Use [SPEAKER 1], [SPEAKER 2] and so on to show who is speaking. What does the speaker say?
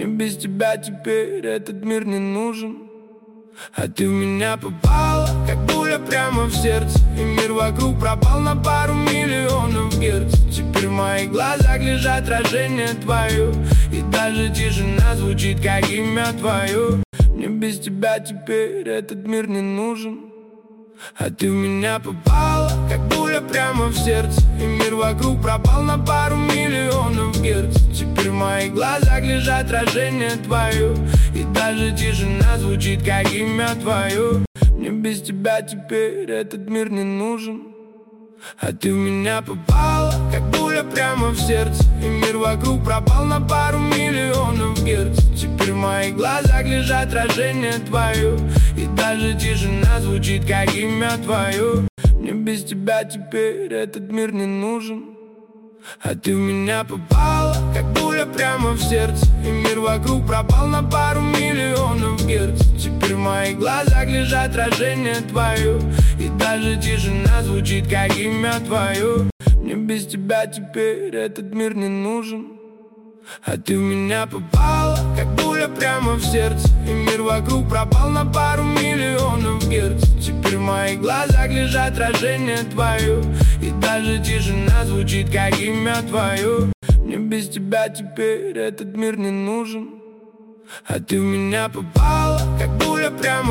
[SPEAKER 1] Мне без тебя теперь этот мир не нужен. А ты в меня попала, как пуля прямо в сердце, и мир вокруг пропал на пару миллионов герц. Теперь в моих глазах лишь отражение твое, и даже тишина звучит как имя твое. Мне без тебя теперь этот мир не нужен. А ты в меня попала, как пуля прямо в сердце, и мир вокруг пропал на пару миллионов герц. Теперь в моих глазах лишь отражение твое, и даже тишина звучит как имя твое. Мне без тебя теперь этот мир не нужен. А ты в меня попала, как пуля прямо в сердце, и мир вокруг пропал на пару миллионов герц. Теперь в моих глазах лишь отражение твое, и даже тишина звучит как имя твое. Мне без тебя теперь этот мир не нужен. А ты в меня попала, как пуля прямо в сердце, и мир вокруг пропал на пару миллионов герц. Теперь в моих глазах лишь отражение твое, и даже тишина звучит как имя твое. Мне без тебя теперь этот мир не нужен. А ты в меня попала, как пуля прямо в сердце, и мир вокруг пропал на пару миллионов герц. Теперь в моих глазах лишь отражение твое, и даже тишина звучит как имя твое. Мне без тебя теперь этот мир не нужен. А ты в меня попала, как пуля прямо